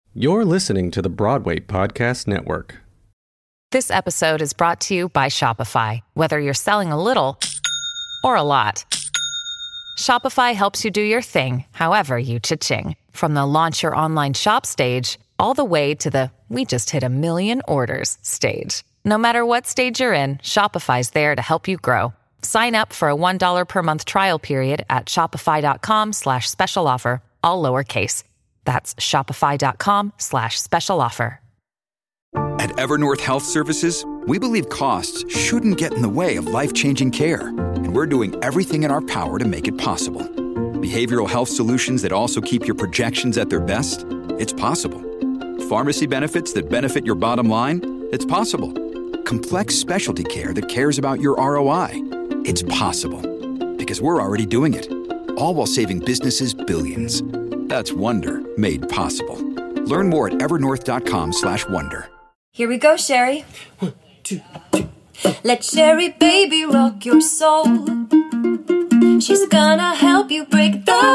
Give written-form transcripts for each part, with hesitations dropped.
You're listening to the Broadway Podcast Network. This episode is brought to you by Shopify. Whether you're selling a little or a lot, Shopify helps you do your thing, however you cha-ching. From the launch your online shop stage, all the way to the we just hit 1 million orders stage. No matter what stage you're in, Shopify's there to help you grow. Sign up for a $1 per month trial period at shopify.com/special offer, all lowercase. That's shopify.com/special offer. At Evernorth Health Services, we believe costs shouldn't get in the way of life-changing care, and we're doing everything in our power to make it possible. Behavioral health solutions that also keep your projections at their best? It's possible. Pharmacy benefits that benefit your bottom line? It's possible. Complex specialty care that cares about your ROI? It's possible. Because we're already doing it. All while saving businesses billions. That's Wonder made possible. Learn more at evernorth.com/wonder. Here we go, Sherry. 1, 2, 3. Let Sherry baby rock your soul. She's gonna help you break the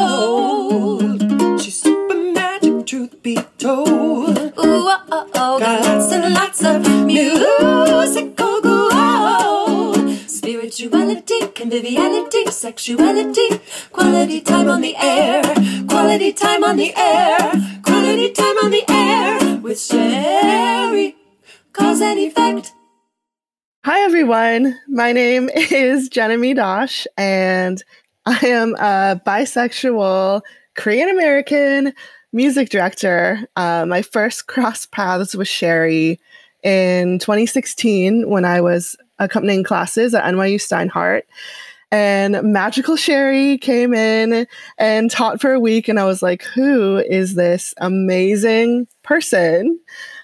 mold. She's super magic, truth be told. Ooh, oh, oh, oh. Got lots and lots of musical gold. Spirituality, conviviality, sexuality. Quality time on the air. Quality time on the air. Quality time on the air. With Sherry. Cause and effect. Hi, everyone. My name is Jenemy Dosh, and I am a bisexual Korean-American music director. My first cross paths with Sherry in 2016 when I was accompanying classes at NYU Steinhardt. And Magical Sherry came in and taught for a week, and I was like, who is this amazing person?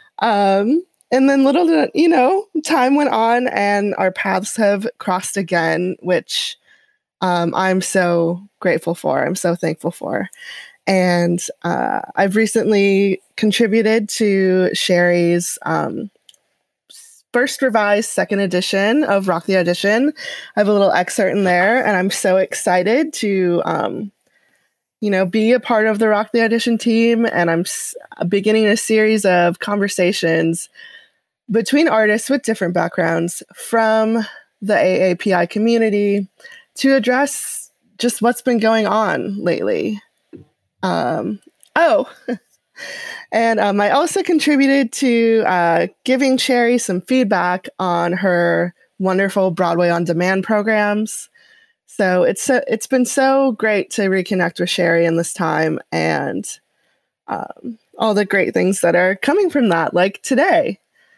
And then time went on and our paths have crossed again, which I'm so grateful for. I'm so thankful for. And I've recently contributed to Sherry's first revised second edition of Rock the Audition. I have a little excerpt in there, and I'm so excited to be a part of the Rock the Audition team. And I'm beginning a series of conversations between artists with different backgrounds from the AAPI community to address just what's been going on lately. And I also contributed to giving Sherry some feedback on her wonderful Broadway On Demand programs. So it's been so great to reconnect with Sherry in this time, and all the great things that are coming from that, like today.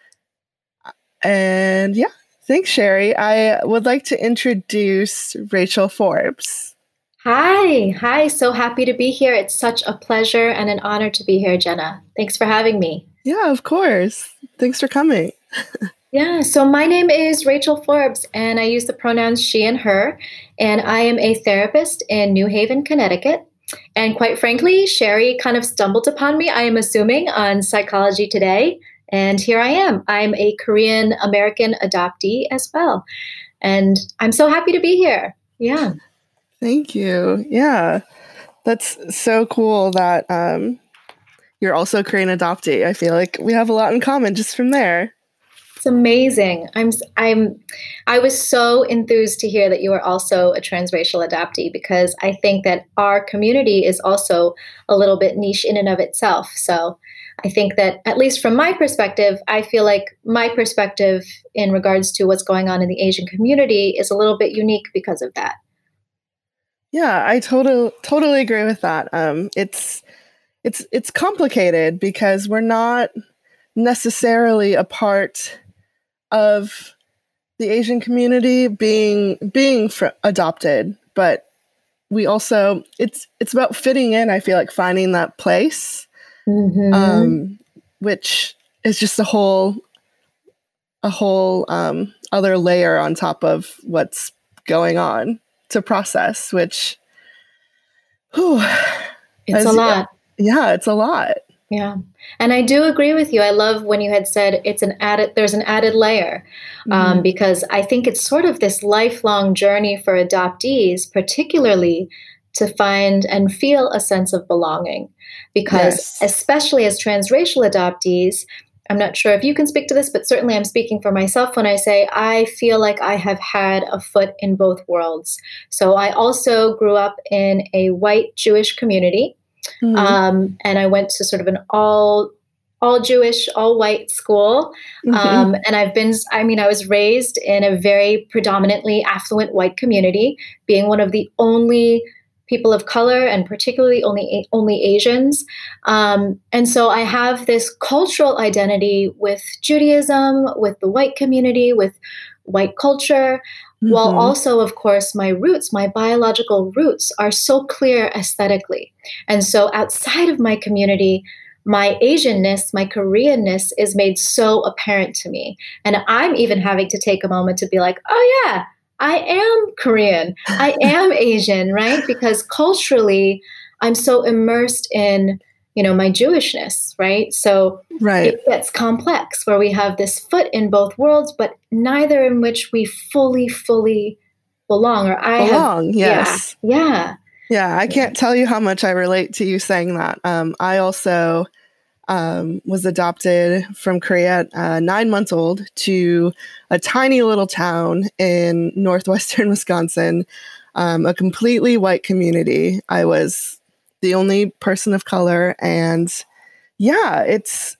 And yeah, thanks, Sherry. I would like to introduce Rachel Forbes. Hi. So happy to be here. It's such a pleasure and an honor to be here, Jenna. Thanks for having me. Yeah, of course. Thanks for coming. Yeah, so my name is Rachel Forbes, and I use the pronouns she and her, and I am a therapist in New Haven, Connecticut. And quite frankly, Sherry kind of stumbled upon me, I am assuming, on Psychology Today. And here I am. I'm a Korean American adoptee as well. And I'm so happy to be here. Yeah. Thank you. Yeah. That's so cool that you're also a Korean adoptee. I feel like we have a lot in common just from there. It's amazing. I was so enthused to hear that you are also a transracial adoptee, because I think that our community is also a little bit niche in and of itself. So I think that, at least from my perspective, I feel like my perspective in regards to what's going on in the Asian community is a little bit unique because of that. Yeah, I totally agree with that. It's complicated because we're not necessarily a part of the Asian community being adopted, but we also it's about fitting in. I feel like finding that place. Mm-hmm. Which is just a whole other layer on top of what's going on to process, which it's a lot. Yeah, it's a lot. Yeah. And I do agree with you. I love when you had said there's an added layer, because I think it's sort of this lifelong journey for adoptees, particularly to find and feel a sense of belonging. Because especially as transracial adoptees, I'm not sure if you can speak to this, but certainly I'm speaking for myself when I say I feel like I have had a foot in both worlds. So I also grew up in a white Jewish community, and I went to sort of an all Jewish, all white school. And I was raised in a very predominantly affluent white community, being one of the only people of color and particularly only Asians. And so I have this cultural identity with Judaism, with the white community, with white culture, while also, of course, my roots, my biological roots are so clear aesthetically. And so outside of my community, my Asianness, my Koreanness is made so apparent to me. And I'm even having to take a moment to be like, oh yeah, I am Korean, I am Asian, right? Because culturally, I'm so immersed in, my Jewishness, right? So it gets complex where we have this foot in both worlds, but neither in which we fully belong. Yes. Yeah. Yeah, I can't tell you how much I relate to you saying that. I also was adopted from Korea at 9 months old to a tiny little town in northwestern Wisconsin, a completely white community. I was the only person of color, and yeah, it's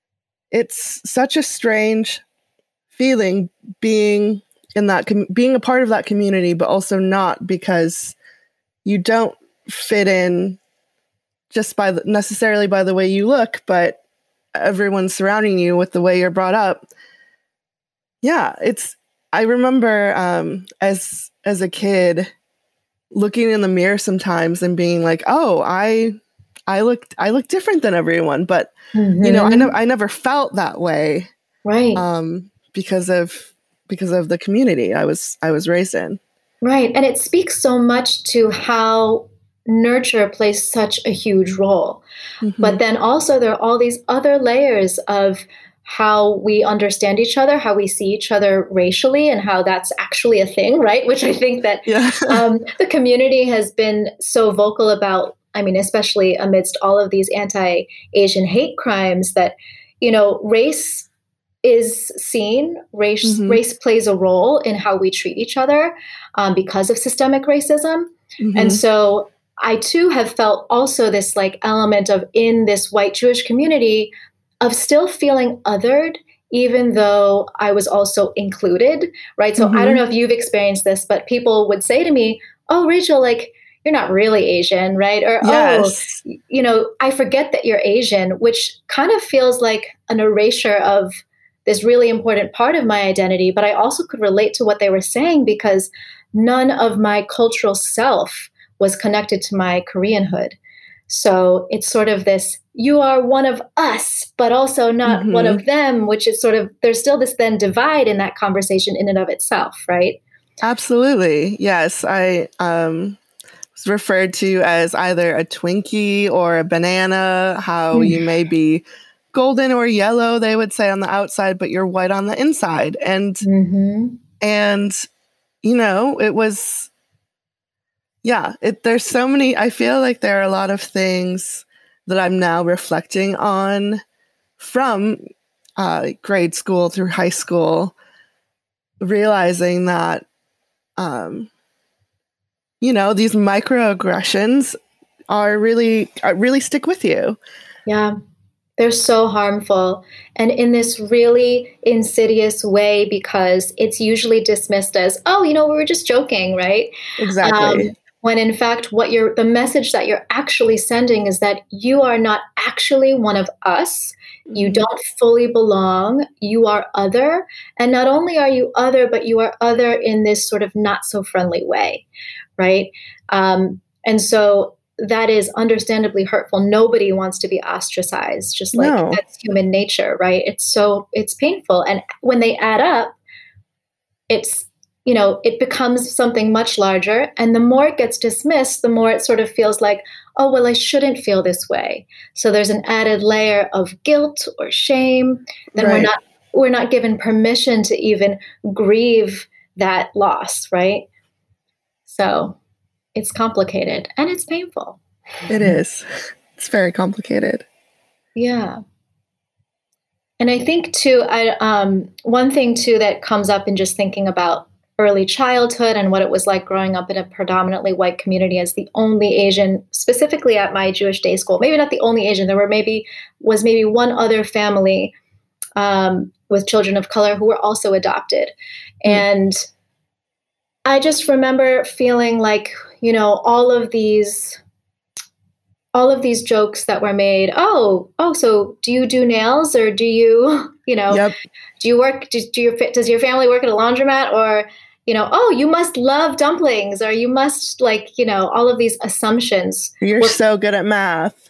such a strange feeling being in that being a part of that community, but also not, because you don't fit in just necessarily by the way you look, but everyone's surrounding you with the way you're brought up. Yeah, I remember as a kid looking in the mirror sometimes and being like, oh, I look different than everyone, but I never felt that way, right? Because of the community I was raised in. Right. And it speaks so much to how nurture plays such a huge role. But then also there are all these other layers of how we understand each other, how we see each other racially, and how that's actually a thing, right? Which I think that the community has been so vocal about, especially amidst all of these anti-Asian hate crimes, that, race is seen, race plays a role in how we treat each other because of systemic racism. And so I too have felt also this element of, in this white Jewish community, of still feeling othered, even though I was also included, right? So I don't know if you've experienced this, but people would say to me, oh, Rachel, you're not really Asian, right? Or, I forget that you're Asian, which kind of feels like an erasure of this really important part of my identity. But I also could relate to what they were saying, because none of my cultural self was connected to my Koreanhood. So it's sort of this, you are one of us, but also not one of them, which is sort of, there's still this then divide in that conversation in and of itself, right? Absolutely. Yes. I was referred to as either a Twinkie or a banana, how you may be golden or yellow, they would say, on the outside, but you're white on the inside. And, it was, there's so many, I feel like there are a lot of things that I'm now reflecting on from grade school through high school, realizing that, these microaggressions really stick with you. Yeah. They're so harmful, and in this really insidious way, because it's usually dismissed as, oh, we were just joking, right? Exactly. When in fact, the message that you're actually sending is that you are not actually one of us. You don't fully belong. You are other. And not only are you other, but you are other in this sort of not so friendly way, right? And so that is understandably hurtful. Nobody wants to be ostracized, just that's human nature, right? It's painful. And when they add up, it becomes something much larger. And the more it gets dismissed, the more it sort of feels like, oh, well, I shouldn't feel this way. So there's an added layer of guilt or shame. Then we're not given permission to even grieve that loss, right? So it's complicated and it's painful. It is. It's very complicated. Yeah. And I think too, one thing too that comes up in just thinking about early childhood and what it was like growing up in a predominantly white community as the only Asian, specifically at my Jewish day school. Maybe not the only Asian. There was maybe one other family with children of color who were also adopted. And I just remember feeling like, all of these jokes that were made. Oh, so do you do nails, or do you, Yep. do you work, does your family work at a laundromat, or, oh, you must love dumplings, or you must all of these assumptions. You're so good at math.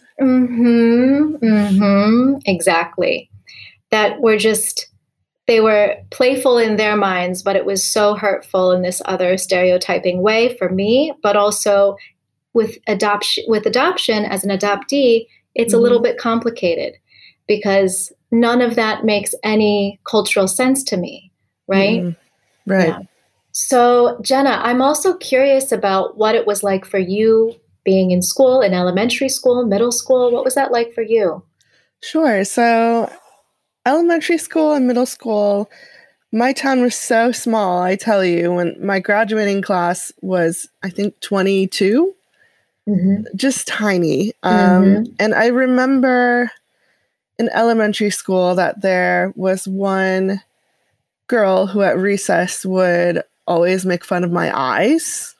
Exactly. That were just, they were playful in their minds, but it was so hurtful in this other stereotyping way for me, but also with adoption as an adoptee, it's a little bit complicated because none of that makes any cultural sense to me, right? Right. Yeah. So, Jenna, I'm also curious about what it was like for you being in school, in elementary school, middle school. What was that like for you? Sure. So, elementary school and middle school, my town was so small, I tell you, when my graduating class was, I think, 22, just tiny. And I remember in elementary school that there was one girl who at recess would always make fun of my eyes,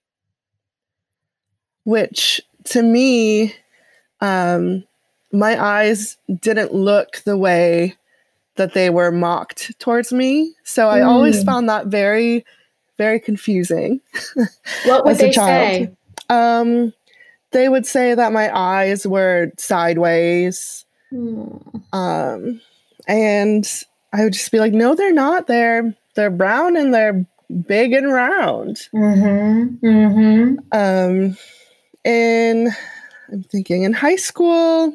which to me, my eyes didn't look the way that they were mocked towards me. So I always found that very, very confusing. What would they say? They would say that my eyes were sideways. And I would just be like, no, they're not. They're brown and they're big and round. And I'm thinking in high school,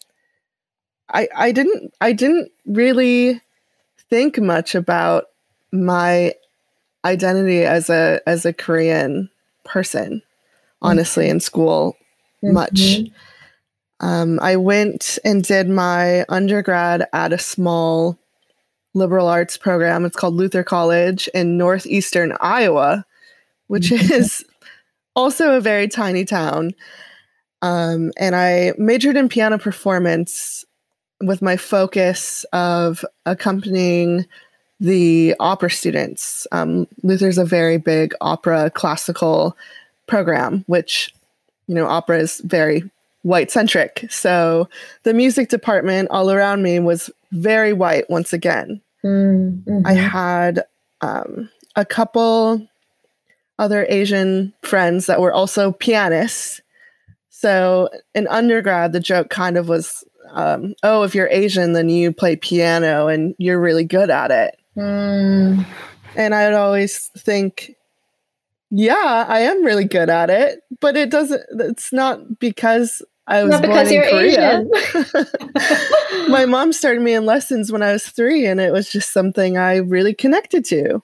I didn't really think much about my identity as a Korean person, honestly, in school much. I went and did my undergrad at a small liberal arts program. It's called Luther College in northeastern Iowa, which is also a very tiny town. And I majored in piano performance with my focus of accompanying the opera students. Luther's a very big opera classical program, which, opera is very white-centric. So the music department all around me was very white once again. I had a couple other Asian friends that were also pianists. So in undergrad, the joke kind of was, if you're Asian, then you play piano and you're really good at it. And I would always think, yeah, I am really good at it, but it's not because I was born in Korea. My mom started me in lessons when I was 3, and it was just something I really connected to.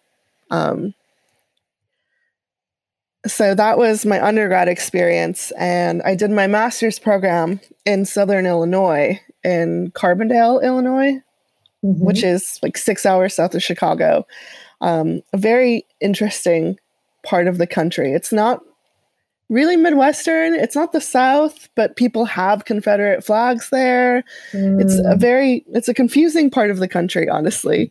So that was my undergrad experience, and I did my master's program in Southern Illinois, in Carbondale, Illinois, which is like 6 hours south of Chicago. A very interesting part of the country. It's not really Midwestern. It's not the South, but people have Confederate flags there. It's a confusing part of the country, honestly.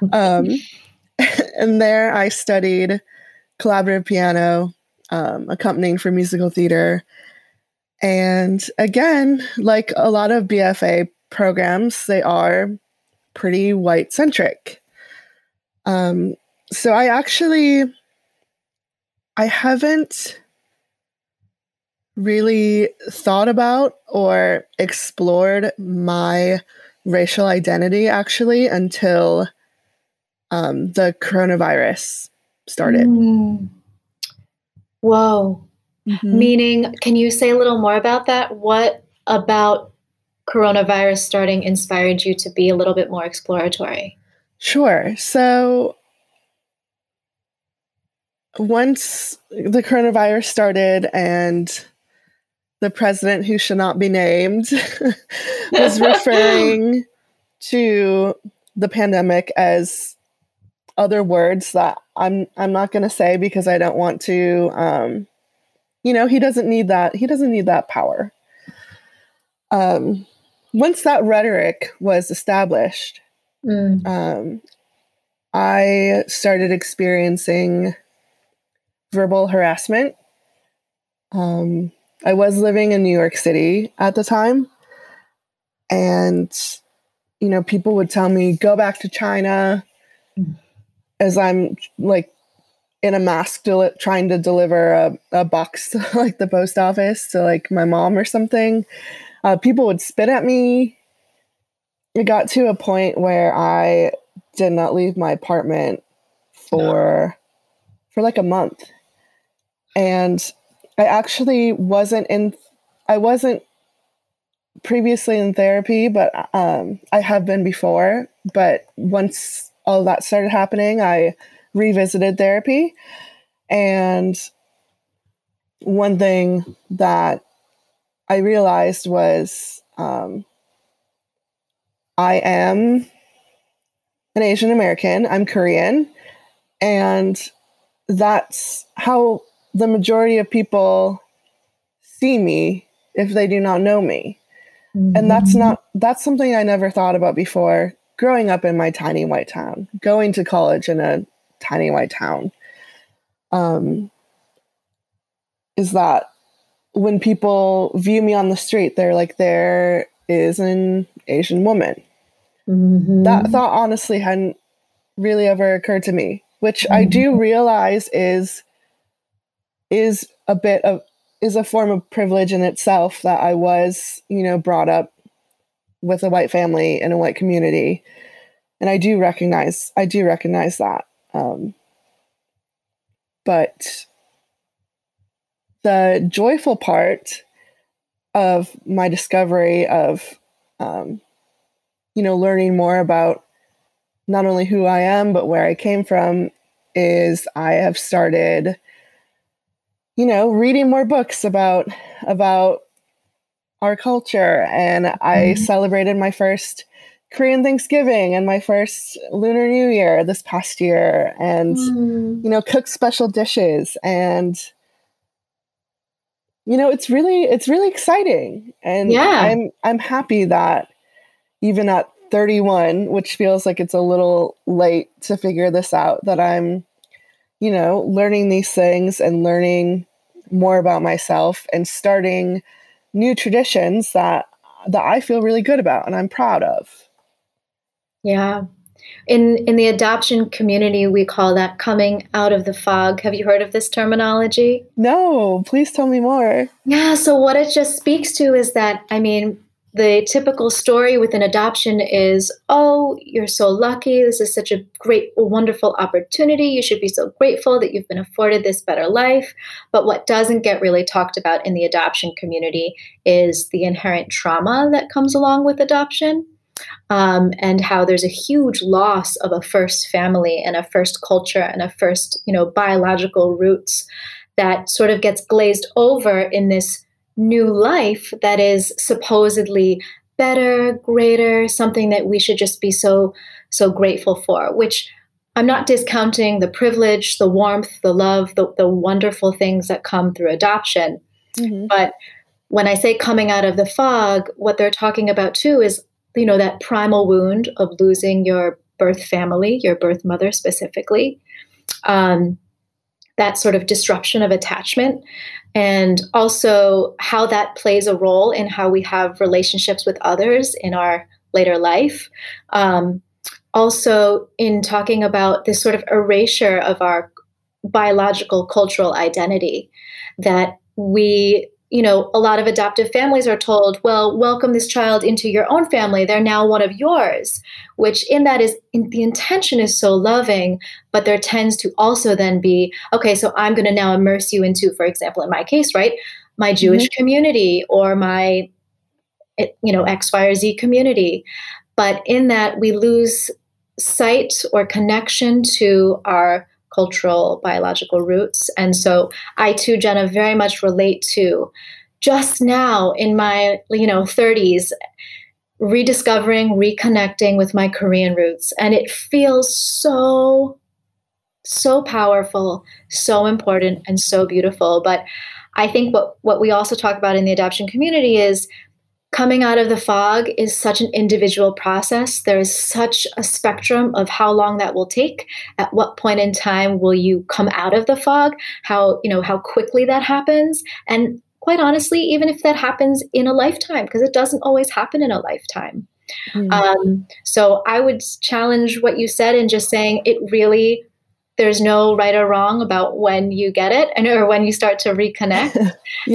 And there I studied collaborative piano, accompanying for musical theater. And again, like a lot of BFA programs, they are pretty white-centric. So I haven't really thought about or explored my racial identity actually until the coronavirus started. Whoa. Meaning, can you say a little more about that? What about coronavirus starting inspired you to be a little bit more exploratory? Sure. So once the coronavirus started and the president, who should not be named, was referring to the pandemic as other words that I'm not going to say because I don't want to, he doesn't need that. He doesn't need that power. Once that rhetoric was established, I started experiencing verbal harassment. I was living in New York City at the time, and, people would tell me, go back to China, as I'm like in a mask trying to deliver a box to like the post office to like my mom or something. People would spit at me. It got to a point where I did not leave my apartment for like a month. And I actually wasn't previously in therapy, but I have been before. But once all that started happening, I revisited therapy. And one thing that I realized was I am an Asian American. I'm Korean. And that's how the majority of people see me if they do not know me. And that's something I never thought about before. Growing up in my tiny white town, going to college in a tiny white town, is that when people view me on the street, they're like, there is an Asian woman. That thought honestly hadn't really ever occurred to me, which I do realize is a form of privilege in itself, that I was, brought up with a white family in a white community. And I do recognize that. But the joyful part of my discovery of, learning more about not only who I am, but where I came from, is I have started, reading more books about our culture. And I celebrated my first Korean Thanksgiving and my first Lunar New Year this past year, and, cooked special dishes. And, it's really exciting. And I'm happy that even at 31, which feels like it's a little late to figure this out, that I'm, learning these things and learning more about myself and starting new traditions that I feel really good about and I'm proud of. Yeah. In the adoption community, we call that coming out of the fog. Have you heard of this terminology? No, please tell me more. Yeah. So what it just speaks to is that, the typical story within adoption is, oh, you're so lucky. This is such a great, wonderful opportunity. You should be so grateful that you've been afforded this better life. But what doesn't get really talked about in the adoption community is the inherent trauma that comes along with adoption, and how there's a huge loss of a first family and a first culture and a first, biological roots that sort of gets glazed over in this new life that is supposedly better, greater, something that we should just be so grateful for, which I'm not discounting the privilege, the warmth, the love, the wonderful things that come through adoption. But when I say coming out of the fog, what they're talking about too is, that primal wound of losing your birth family, your birth mother specifically, that sort of disruption of attachment, and also how that plays a role in how we have relationships with others in our later life. Also in talking about this sort of erasure of our biological cultural identity, that we, a lot of adoptive families are told, well, welcome this child into your own family. They're now one of yours, which the intention is so loving, but there tends to also then be, okay, so I'm going to now immerse you into, for example, in my case, right, my Jewish community or my, X, Y, or Z community. But in that we lose sight or connection to our cultural, biological roots. And so I too, Jenna, very much relate to just now in my 30s, rediscovering, reconnecting with my Korean roots. And it feels so powerful, so important, and so beautiful. But I think what we also talk about in the adoption community is coming out of the fog is such an individual process. There is such a spectrum of how long that will take. At what point in time will you come out of the fog? How quickly that happens. And quite honestly, even if that happens in a lifetime, because it doesn't always happen in a lifetime. So I would challenge what you said in just saying there's no right or wrong about when you get it or when you start to reconnect.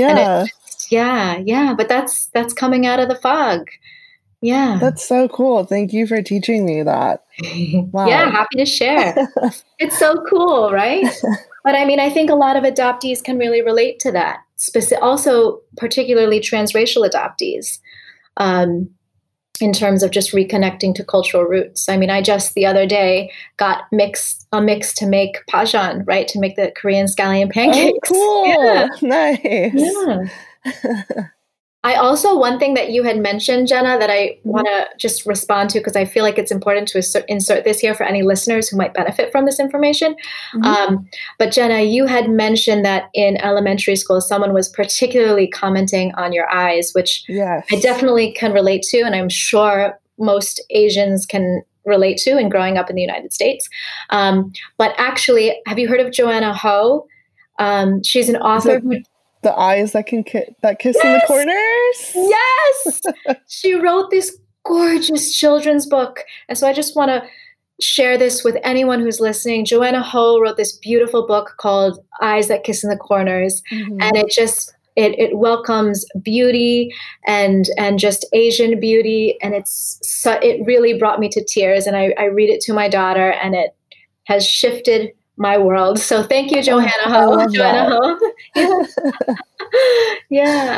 But that's coming out of the fog. Yeah. That's so cool. Thank you for teaching me that. Wow. Yeah, happy to share. It's so cool, right? But I mean, I think a lot of adoptees can really relate to that. Also, particularly transracial adoptees, in terms of just reconnecting to cultural roots. I mean, I just the other day got a mix to make pajeon, right? To make the Korean scallion pancakes. Oh, cool. Yeah. Nice. Yeah. I also, one thing that you had mentioned, Jenna, that I want to just respond to, because I feel like it's important to insert this here for any listeners who might benefit from this information. But Jenna, you had mentioned that in elementary school, someone was particularly commenting on your eyes, which I definitely can relate to. And I'm sure most Asians can relate to in growing up in the United States. But actually, have you heard of Joanna Ho? She's an author who... The eyes that kiss in the corners. Yes. She wrote this gorgeous children's book. And so I just want to share this with anyone who's listening. Joanna Ho wrote this beautiful book called Eyes That Kiss in the Corners. And it welcomes beauty and just Asian beauty. And it really brought me to tears. And I read it to my daughter, and it has shifted my world. So thank you, Joanna Ho. Joanna Ho. Yeah.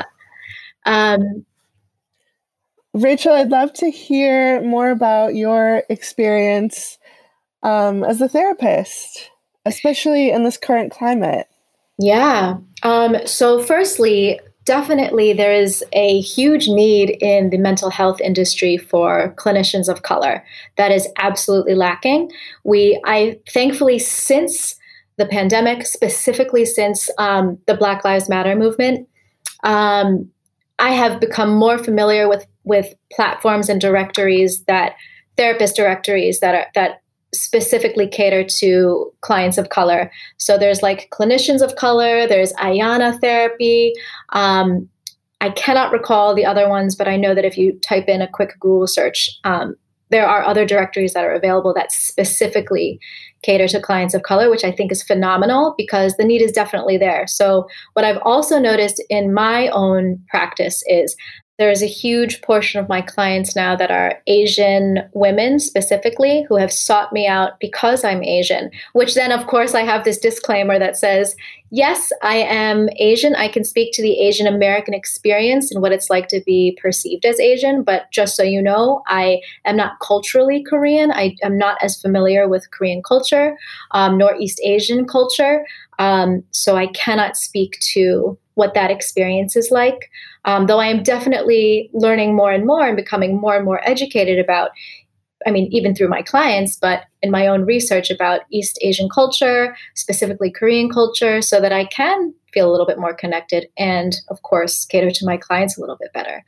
Rachel, I'd love to hear more about your experience as a therapist, especially in this current climate. Yeah. So firstly, definitely there is a huge need in the mental health industry for clinicians of color. That is absolutely lacking. I thankfully, since the pandemic, specifically since the Black Lives Matter movement, I have become more familiar with platforms and therapist directories that specifically cater to clients of color. So there's like clinicians of color, there's Ayana therapy. I cannot recall the other ones, but I know that if you type in a quick Google search, there are other directories that are available that specifically cater to clients of color, which I think is phenomenal because the need is definitely there. So what I've also noticed in my own practice is there is a huge portion of my clients now that are Asian women specifically who have sought me out because I'm Asian, which then, of course, I have this disclaimer that says, yes, I am Asian. I can speak to the Asian American experience and what it's like to be perceived as Asian. But just so you know, I am not culturally Korean. I am not as familiar with Korean culture, nor East Asian culture. So I cannot speak to what that experience is like. Though I am definitely learning more and more and becoming more and more educated about, even through my clients, but in my own research about East Asian culture, specifically Korean culture, so that I can feel a little bit more connected and, of course, cater to my clients a little bit better.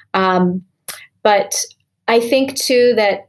But I think, too, that,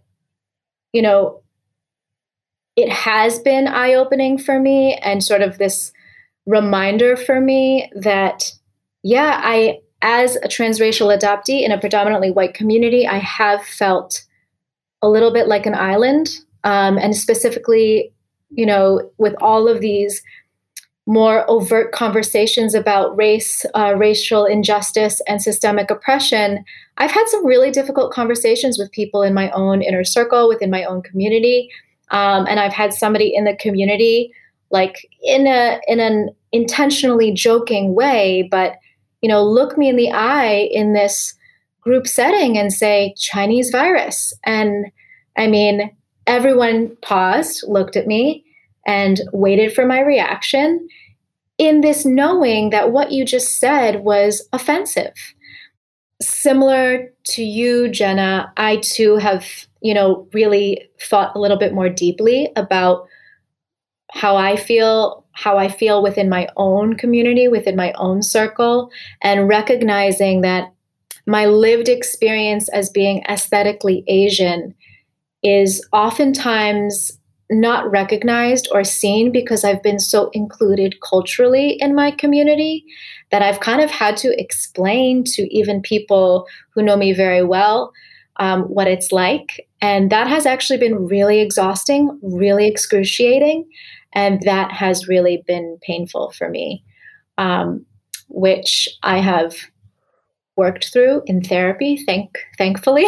it has been eye-opening for me and sort of this reminder for me that, as a transracial adoptee in a predominantly white community, I have felt a little bit like an island. And specifically, with all of these more overt conversations about race, racial injustice, and systemic oppression, I've had some really difficult conversations with people in my own inner circle, within my own community. And I've had somebody in the community, like in an intentionally joking way, but look me in the eye in this group setting and say, Chinese virus. And everyone paused, looked at me, and waited for my reaction in this knowing that what you just said was offensive. Similar to you, Jenna, I too have, really thought a little bit more deeply about how I feel within my own community, within my own circle, and recognizing that my lived experience as being aesthetically Asian is oftentimes not recognized or seen because I've been so included culturally in my community that I've kind of had to explain to even people who know me very well what it's like. And that has actually been really exhausting, really excruciating. And that has really been painful for me, which I have worked through in therapy, thankfully.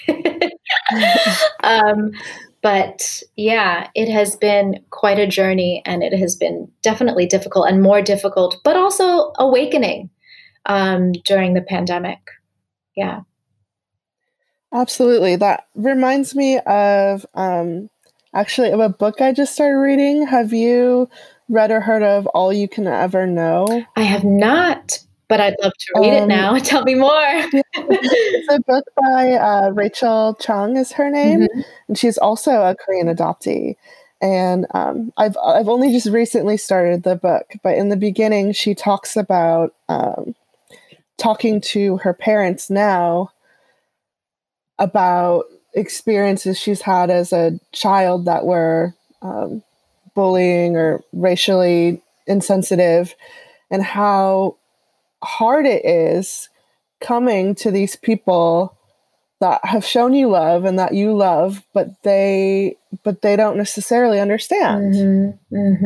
But yeah, it has been quite a journey, and it has been definitely difficult and more difficult, but also awakening during the pandemic. Yeah. Absolutely. That reminds me of actually of a book I just started reading. Have you read or heard of All You Can Ever Know? I have not, but I'd love to read it now. Tell me more. It's a book by Rachel Chung is her name, and she's also a Korean adoptee. And I've only just recently started the book, but in the beginning, she talks about talking to her parents now about experiences she's had as a child that were bullying or racially insensitive, and how hard it is coming to these people that have shown you love and that you love, but they don't necessarily understand.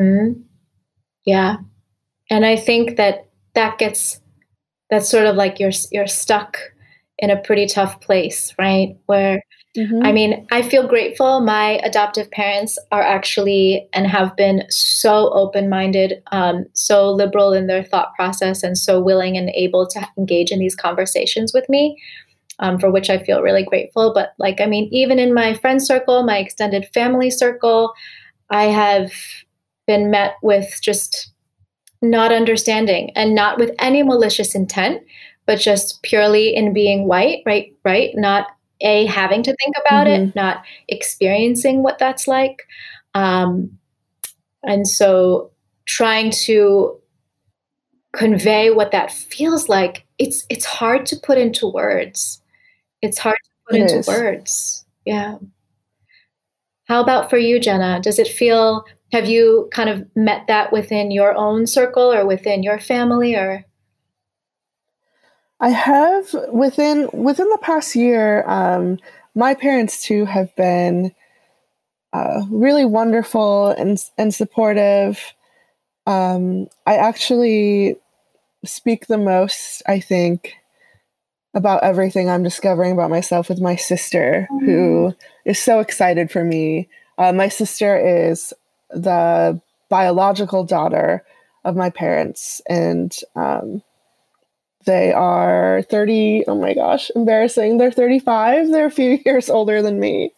Yeah. And I think that's sort of like you're stuck in a pretty tough place, right? Where, I mean, I feel grateful. My adoptive parents are actually and have been so open-minded, so liberal in their thought process, and so willing and able to engage in these conversations with me, for which I feel really grateful. But even in my friend circle, my extended family circle, I have been met with just not understanding, and not with any malicious intent, but just purely in being white, right? Not having to think about it, not experiencing what that's like. And so trying to convey what that feels like, it's hard to put into words. It's hard to put into words. Yeah. How about for you, Jenna? Have you kind of met that within your own circle or within your family, or? I have within the past year. My parents too have been really wonderful and supportive. I actually speak the most, I think, about everything I'm discovering about myself with my sister, who is so excited for me. My sister is the biological daughter of my parents, and they are 30. Oh my gosh, embarrassing. They're 35. They're a few years older than me.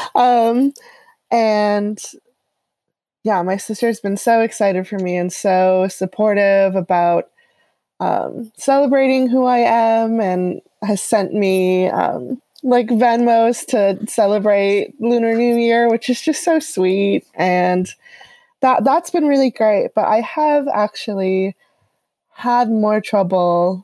And yeah, my sister's been so excited for me and so supportive about celebrating who I am, and has sent me Venmos to celebrate Lunar New Year, which is just so sweet. And that's been really great. But I have actually had more trouble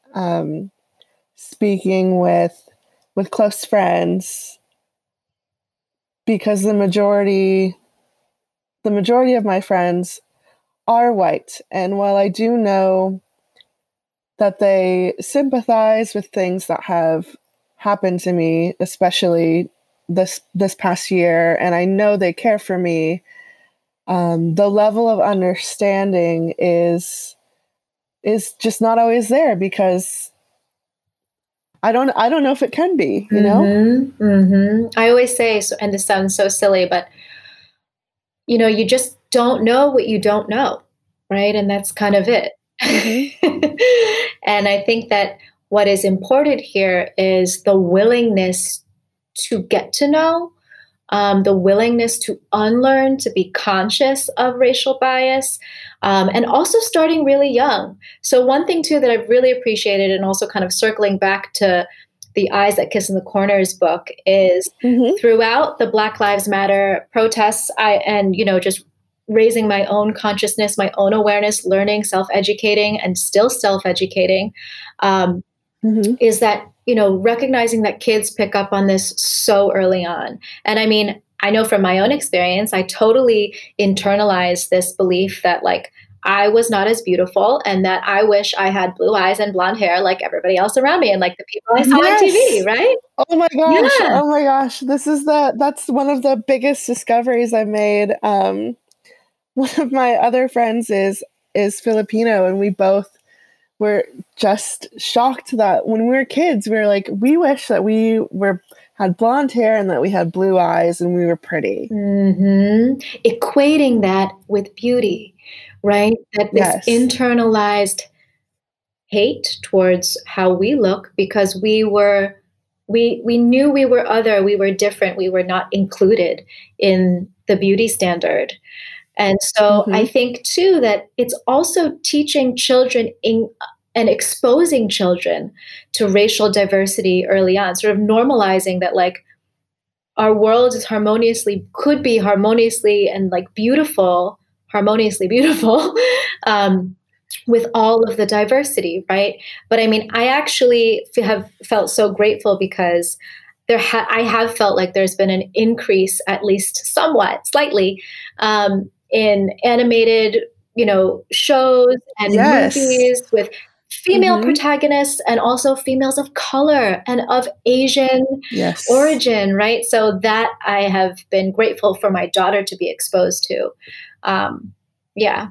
speaking with close friends, because the majority of my friends are white. And while I do know that they sympathize with things that have happened to me, especially this past year, and I know they care for me, the level of understanding is just not always there, because I don't know if it can be, you know? I always say, and this sounds so silly, but you just don't know what you don't know, right? And that's kind of it. And I think that what is important here is the willingness to get to know, the willingness to unlearn, to be conscious of racial bias, and also starting really young. So one thing too that I've really appreciated, and also kind of circling back to the Eyes That Kiss in the Corners book, is throughout the Black Lives Matter protests, just raising my own consciousness, my own awareness, learning, self-educating, and still self-educating, is that, recognizing that kids pick up on this so early on. And I mean, I know from my own experience, I totally internalized this belief that like I was not as beautiful and that I wish I had blue eyes and blonde hair like everybody else around me and like the people I saw on TV, right? Oh my gosh. Yeah. Oh my gosh. That's one of the biggest discoveries I made. One of my other friends is Filipino, and we both were just shocked that when we were kids, we were like, we wish that we had blonde hair and that we had blue eyes and we were pretty. Equating that with beauty, right? That this internalized hate towards how we look because we knew we were other, we were different, we were not included in the beauty standard. And so I think too that it's also teaching children and exposing children to racial diversity early on, sort of normalizing that like our world is could be harmoniously and like harmoniously beautiful with all of the diversity, right? But I mean, I actually have felt so grateful because I have felt like there's been an increase, at least somewhat, slightly, in animated, shows and movies with female protagonists and also females of color and of Asian origin, right? So that I have been grateful for my daughter to be exposed to. Yeah.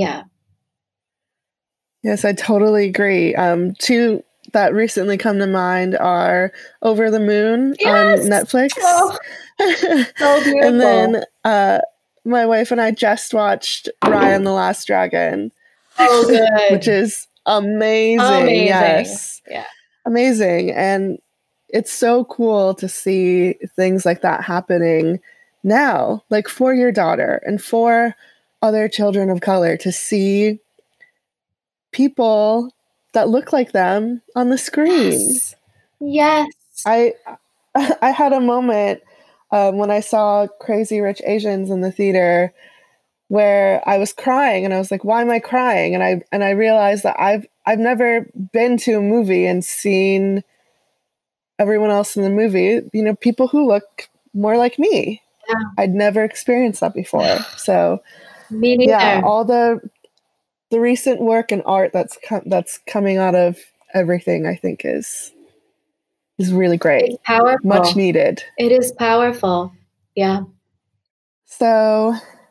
Yes, I totally agree. Two that recently come to mind are Over the Moon on Netflix. Oh, so beautiful. And then my wife and I just watched Raya and the Last Dragon. Oh, good. Which is amazing. Yes. Yeah. Amazing. And it's so cool to see things like that happening now, like for your daughter and for other children of color, to see people that look like them on the screen. Yes. I had a moment when I saw Crazy Rich Asians in the theater where I was crying, and I was like, why am I crying? And I realized that I've never been to a movie and seen everyone else in the movie, people who look more like me. Yeah. I'd never experienced that before. So me neither. Yeah, all the recent work and art that's coming out of everything, I think is really great. It's powerful. Much needed. It is powerful. Yeah. So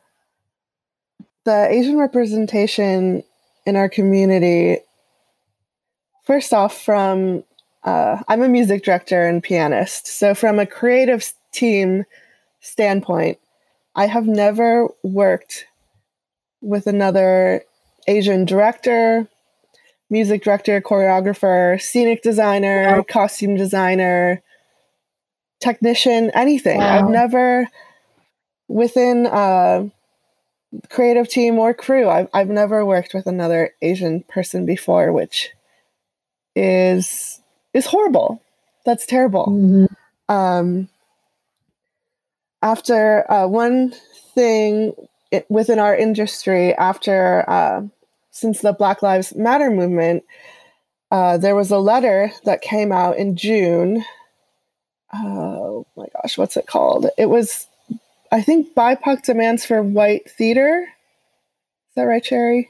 the Asian representation in our community, first off, I'm a music director and pianist. So from a creative team standpoint, I have never worked with another Asian director, music director, choreographer, scenic designer, costume designer, technician, anything. Wow. I've never, within a creative team or crew, I've never worked with another Asian person before, which is horrible. That's terrible. After one thing within our industry, since the Black Lives Matter movement, there was a letter that came out in June. Oh my gosh, what's it called? It was, I think, BIPOC Demands for White Theater. Is that right, Cherry?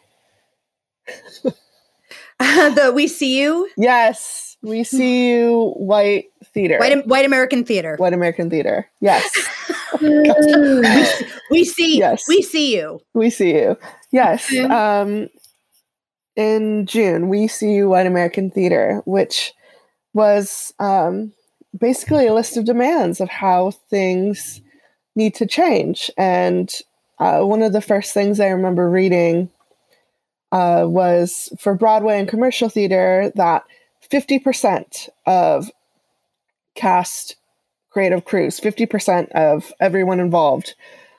The We See You? Yes. We See You White Theater. White American Theater. White American Theater. Yes. We see. Yes. We see you. We see you. Yes. In June, We See You White American Theater, which was basically a list of demands of how things need to change. And one of the first things I remember reading was for Broadway and commercial theater that 50% of cast, creative crews. 50% of everyone involved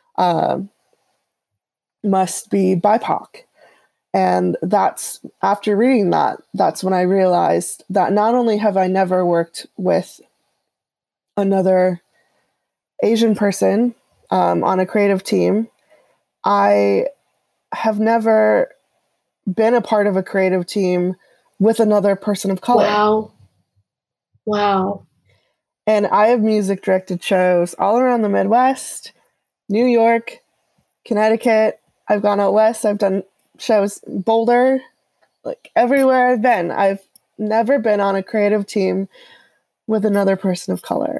must be BIPOC. And that's, after reading that, that's when I realized that not only have I never worked with another Asian person on a creative team, I have never been a part of a creative team with another person of color. Wow. And I have music directed shows all around the Midwest, New York, Connecticut. I've gone out west. I've done shows Boulder, like everywhere I've been. I've never been on a creative team with another person of color.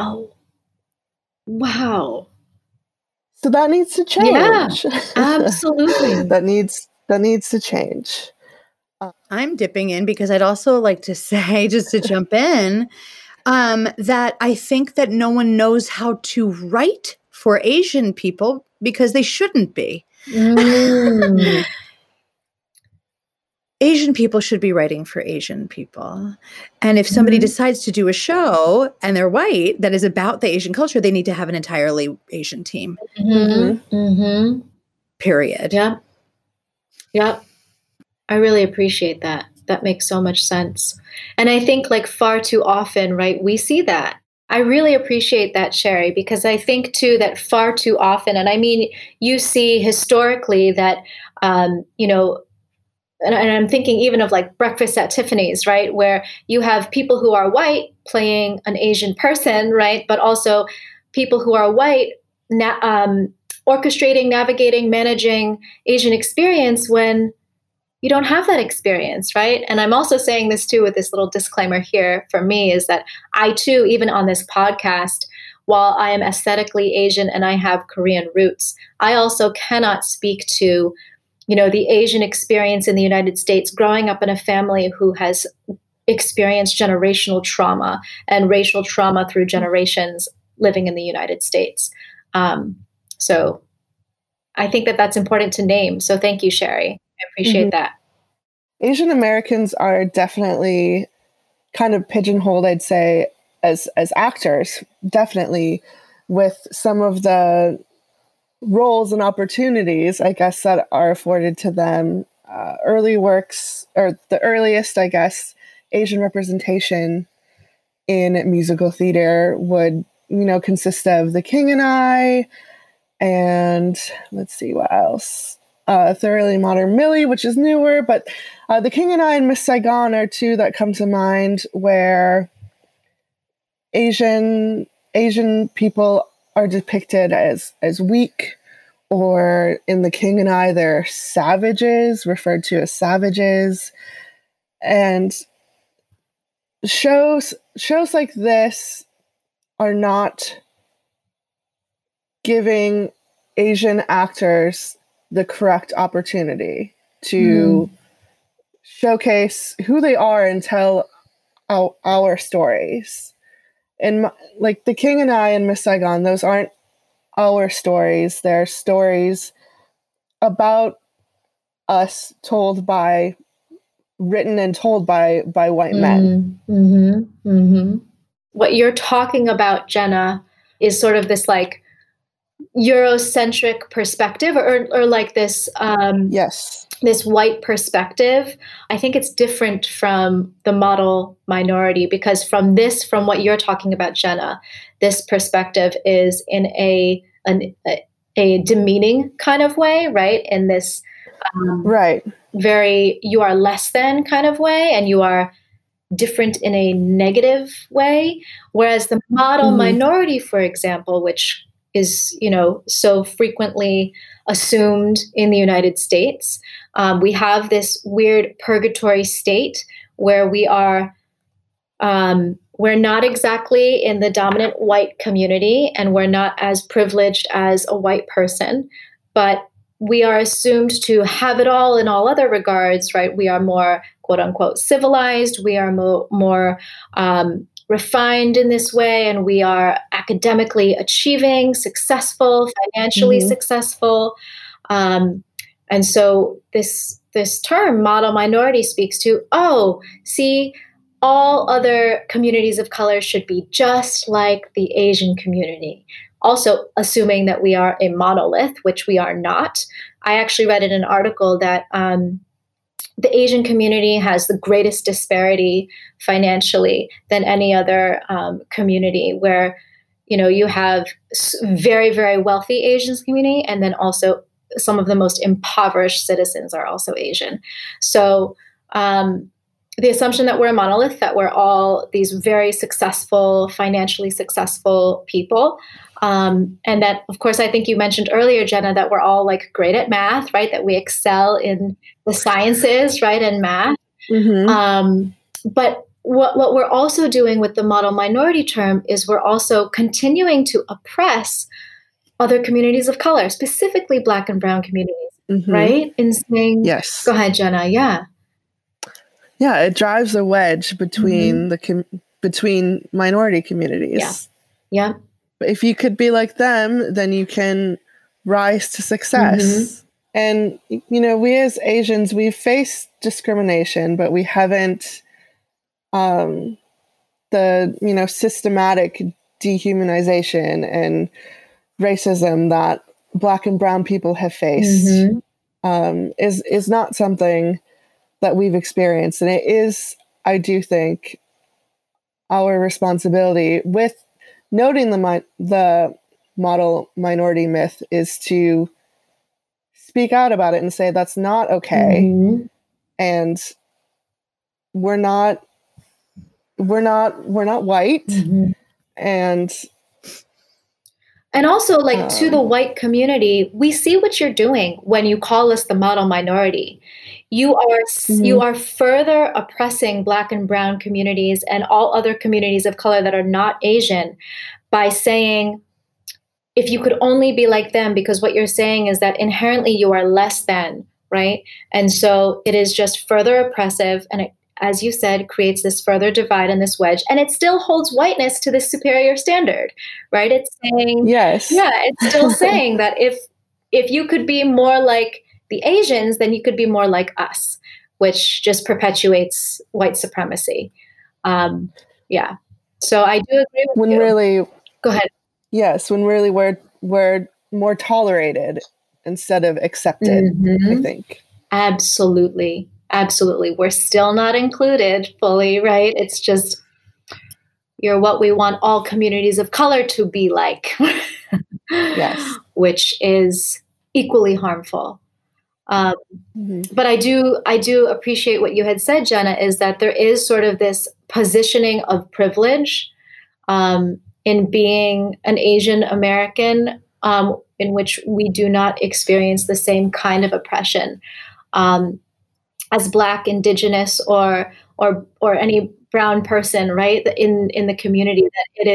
Wow. So that needs to change. Yeah, absolutely. that needs to change. I'm dipping in because I'd also like to say, just to jump in, that I think that no one knows how to write for Asian people because they shouldn't be. Asian people should be writing for Asian people. And if somebody decides to do a show and they're white that is about the Asian culture, they need to have an entirely Asian team. Period. Yep. I really appreciate that. That makes so much sense. And I think like far too often, right, we see that. I really appreciate that, Sherry, because I think too that far too often, and I mean, you see historically that, and I'm thinking even of like Breakfast at Tiffany's, right? Where you have people who are white playing an Asian person, right? But also people who are white orchestrating, navigating, managing Asian experience when you don't have that experience, right? And I'm also saying this too with this little disclaimer here for me is that I too, even on this podcast, while I am aesthetically Asian and I have Korean roots, I also cannot speak to the Asian experience in the United States, growing up in a family who has experienced generational trauma and racial trauma through generations living in the United States. So I think that that's important to name. So thank you, Sherry. I appreciate that. Asian Americans are definitely kind of pigeonholed, I'd say, as actors, definitely, with some of the roles and opportunities, I guess, that are afforded to them. Early works, or the earliest, I guess, Asian representation in musical theater would, consist of The King and I, and let's see what else. Thoroughly Modern Millie, which is newer, but The King and I and Miss Saigon are two that come to mind where Asian people are depicted as weak, or in The King and I, they're savages, referred to as savages. And shows like this are not giving Asian actors the correct opportunity to showcase who they are and tell our stories. And like The King and I and Miss Saigon, those aren't our stories. They're stories about us written and told by white men. What you're talking about, Jenna, is sort of this like Eurocentric perspective, or like this this white perspective. I think it's different from the model minority, because from what you're talking about, Jenna, this perspective is in a demeaning kind of way, right? In this very you are less than kind of way, and you are different in a negative way. Whereas the model minority, for example, which is, so frequently assumed in the United States. We have this weird purgatory state where we are, we're not exactly in the dominant white community, and we're not as privileged as a white person, but we are assumed to have it all in all other regards, right? We are more, quote unquote, civilized. We are more refined in this way, and we are academically achieving, successful, financially successful. And so this term model minority speaks to, all other communities of color should be just like the Asian community. Also, assuming that we are a monolith, which we are not. I actually read in an article that the Asian community has the greatest disparity financially than any other community, where you have very, very wealthy Asian community, and then also some of the most impoverished citizens are also Asian. So the assumption that we're a monolith, that we're all these very successful, financially successful people, and that, of course, I think you mentioned earlier, Jenna, that we're all like great at math, right? That we excel in the sciences, right, and math. Mm-hmm. But what we're also doing with the model minority term is we're also continuing to oppress other communities of color, specifically Black and Brown communities, mm-hmm. right? In saying, yes. Go ahead, Jenna. Yeah. Yeah, it drives a wedge between mm-hmm. between minority communities. Yeah. Yeah. But if you could be like them, then you can rise to success. Mm-hmm. And, we as Asians, we've faced discrimination, but we haven't the, systematic dehumanization and racism that Black and Brown people have faced mm-hmm. Is not something that we've experienced. And it is, I do think, our responsibility with noting the model minority myth is to speak out about it and say that's not okay. Mm-hmm. And we're not white. Mm-hmm. And also, like, to the white community, we see what you're doing when you call us the model minority. You are further oppressing Black and Brown communities and all other communities of color that are not Asian by saying, if you could only be like them, because what you're saying is that inherently you are less than, right? And so it is just further oppressive, and it, as you said, creates this further divide and this wedge, and it still holds whiteness to this superior standard, right? It's saying, yes, yeah, it's still saying that if you could be more like the Asians, then you could be more like us, which just perpetuates white supremacy. Yeah. So I do agree with you. Really, go ahead. Yes, when really we're more tolerated instead of accepted, mm-hmm. I think. Absolutely. Absolutely. We're still not included fully, right? It's just, you're what we want all communities of color to be like. Yes. Which is equally harmful. Mm-hmm. But I do appreciate what you had said, Jenna, is that there is sort of this positioning of privilege in being an Asian American, in which we do not experience the same kind of oppression as Black, Indigenous, or any brown person, right, in the community. That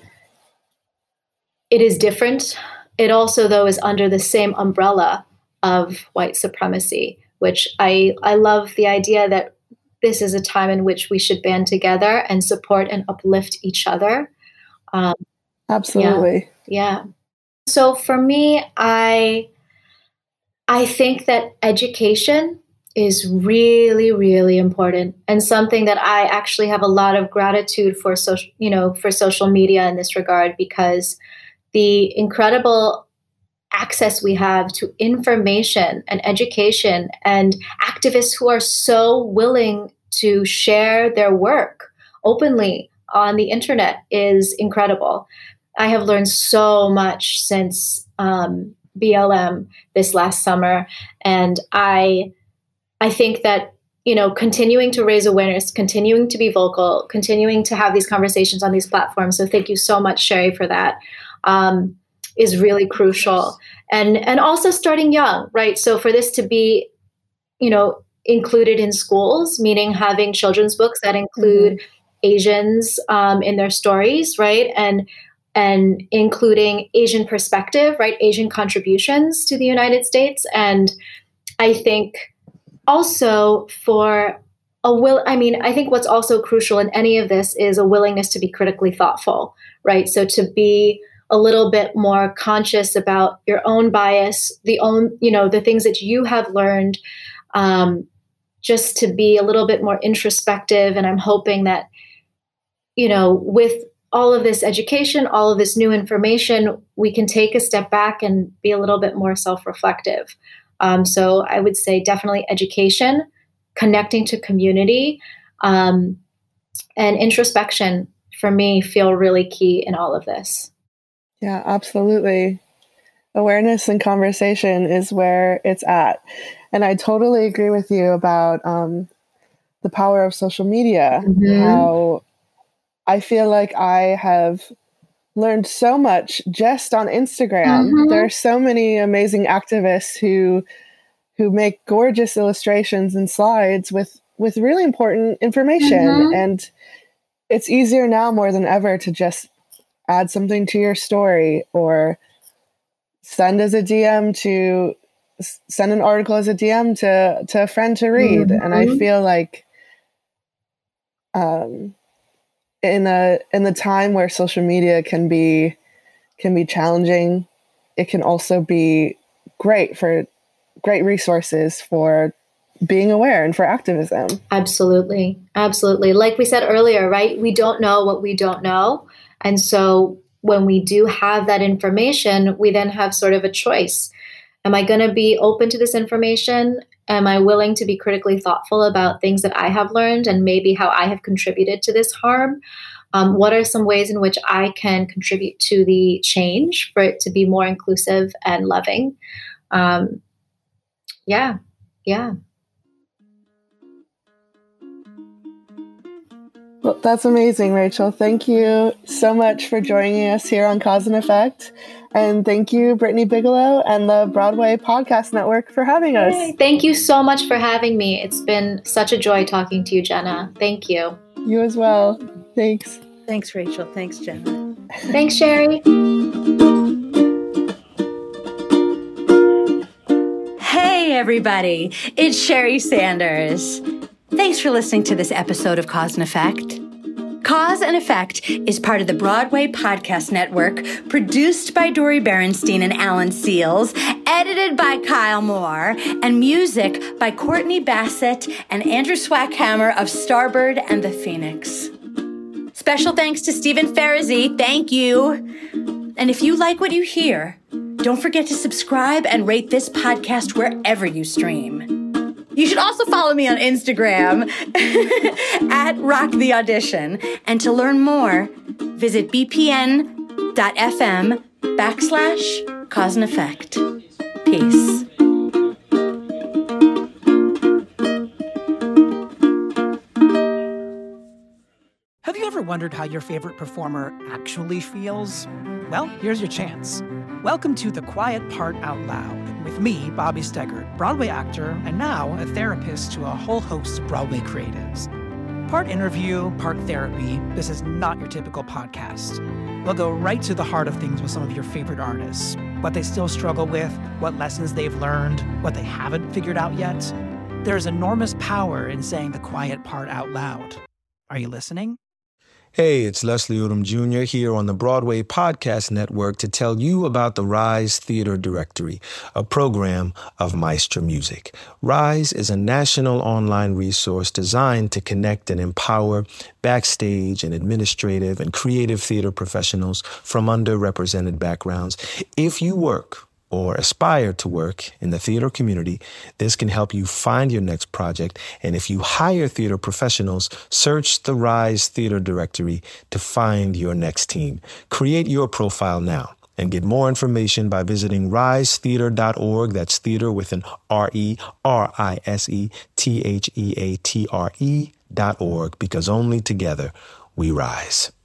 it is different. It also, though, is under the same umbrella of white supremacy, which I love the idea that this is a time in which we should band together and support and uplift each other. Absolutely. Yeah. So for me, I think that education is really, really important, and something that I actually have a lot of gratitude for social media in this regard, because the incredible access we have to information and education and activists who are so willing to share their work openly on the internet is incredible. I have learned so much since BLM this last summer, and I think that, continuing to raise awareness, continuing to be vocal, continuing to have these conversations on these platforms. So thank you so much, Sherry, for that. Is really crucial, and also starting young, right? So for this to be, included in schools, meaning having children's books that include mm-hmm. Asians in their stories, right, and including Asian perspective, right, Asian contributions to the United States, and I think also I think what's also crucial in any of this is a willingness to be critically thoughtful, right? So to be a little bit more conscious about your own bias, the things that you have learned, just to be a little bit more introspective. And I'm hoping that, with all of this education, all of this new information, we can take a step back and be a little bit more self-reflective. So I would say definitely education, connecting to community, and introspection for me feel really key in all of this. Yeah, absolutely. Awareness and conversation is where it's at. And I totally agree with you about the power of social media, how I feel like I have learned so much just on Instagram. There are so many amazing activists who make gorgeous illustrations and slides with really important information. And it's easier now more than ever to just add something to your story or send an article as a DM to a friend to read. And I feel like in the time where social media can be challenging, it can also be great resources for being aware and for activism. Absolutely. Like we said earlier, right? We don't know what we don't know. And so when we do have that information, we then have sort of a choice. Am I going to be open to this information? Am I willing to be critically thoughtful about things that I have learned and maybe how I have contributed to this harm? What are some ways in which I can contribute to the change for it to be more inclusive and loving? Yeah. Well, that's amazing, Rachel. Thank you so much for joining us here on Cause and Effect. And thank you, Brittany Bigelow and the Broadway Podcast Network for having us. Thank you so much for having me. It's been such a joy talking to you, Jenna. Thank you. You as well. Thanks. Thanks, Rachel. Thanks, Jenna. Thanks, Sherry. Hey, everybody. It's Sherry Sanders. Thanks for listening to this episode of Cause and Effect. Cause and Effect is part of the Broadway Podcast Network, produced by Dori Berenstein and Alan Seals, edited by Kyle Moore, and music by Courtney Bassett and Andrew Swackhammer of Starbird and the Phoenix. Special thanks to Stephen Farazi. Thank you. And if you like what you hear, don't forget to subscribe and rate this podcast wherever you stream. You should also follow me on Instagram at Rock the Audition. And to learn more, visit bpn.fm/Cause and Effect. Peace. Have you ever wondered how your favorite performer actually feels? Well, here's your chance. Welcome to The Quiet Part Out Loud with me, Bobby Steggert, Broadway actor and now a therapist to a whole host of Broadway creatives. Part interview, part therapy, this is not your typical podcast. We'll go right to the heart of things with some of your favorite artists, what they still struggle with, what lessons they've learned, what they haven't figured out yet. There's enormous power in saying the quiet part out loud. Are you listening? Hey, it's Leslie Odom Jr. here on the Broadway Podcast Network to tell you about the Rise Theater Directory, a program of Maestro Music. Rise is a national online resource designed to connect and empower backstage and administrative and creative theater professionals from underrepresented backgrounds. If you work or aspire to work in the theater community, this can help you find your next project. And if you hire theater professionals, search the Rise Theater Directory to find your next team. Create your profile now and get more information by visiting risetheater.org. That's theater with an RERISETHEATRE.org, because only together we rise.